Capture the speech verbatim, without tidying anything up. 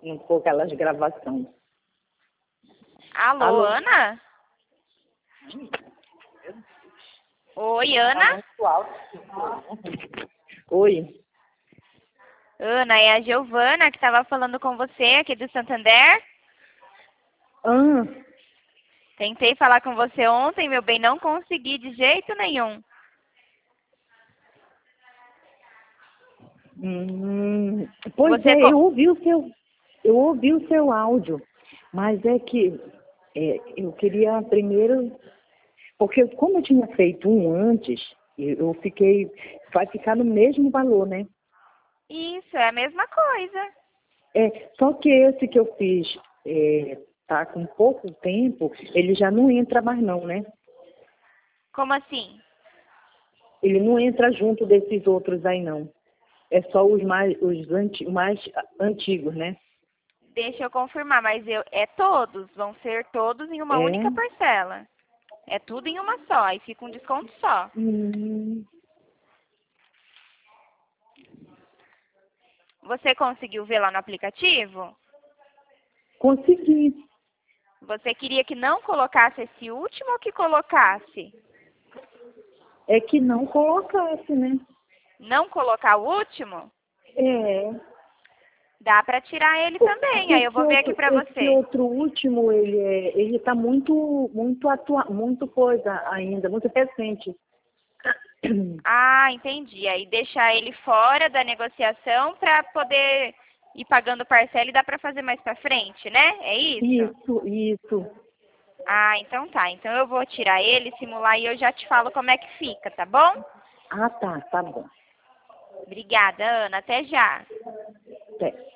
não for aquelas gravações. Alô, Alô? Ana? Oi, Ana? Oi. Ana, é a Giovana que estava falando com você aqui do Santander. Ah, Tentei falar com você ontem, meu bem, não consegui de jeito nenhum. hum, pois Você é, co- eu ouvi o seu, eu ouvi o seu áudio, mas é que é, eu queria primeiro, porque como eu tinha feito um antes, eu eu fiquei, vai ficar no mesmo valor, né? Isso, é a mesma coisa. É, só que esse que eu fiz é, tá com pouco tempo, ele já não entra mais não, né? Como assim? Ele não entra junto desses outros aí não. É só os mais, os anti, mais antigos, né? Deixa eu confirmar, mas eu, é todos, vão ser todos em uma única É. parcela. É tudo em uma só, e fica um desconto só. Hum, Você conseguiu ver lá no aplicativo? consegui. Você queria que não colocasse esse último ou que colocasse? É que não colocasse, né? Não colocar o último? É. Dá pra tirar ele Po- também, aí eu Esse vou ver aqui outro, pra esse você. outro último, ele é, ele tá muito, muito atua, muito coisa ainda, muito recente. Ah, entendi. Aí deixar ele fora da negociação pra poder ir pagando parcela e dá pra fazer mais pra frente, né? É isso? Isso, isso. Ah, então tá. Então eu vou tirar ele, simular e eu já te falo como é que fica, tá bom? Ah, tá, tá bom. Obrigada, Ana. Até já. Até.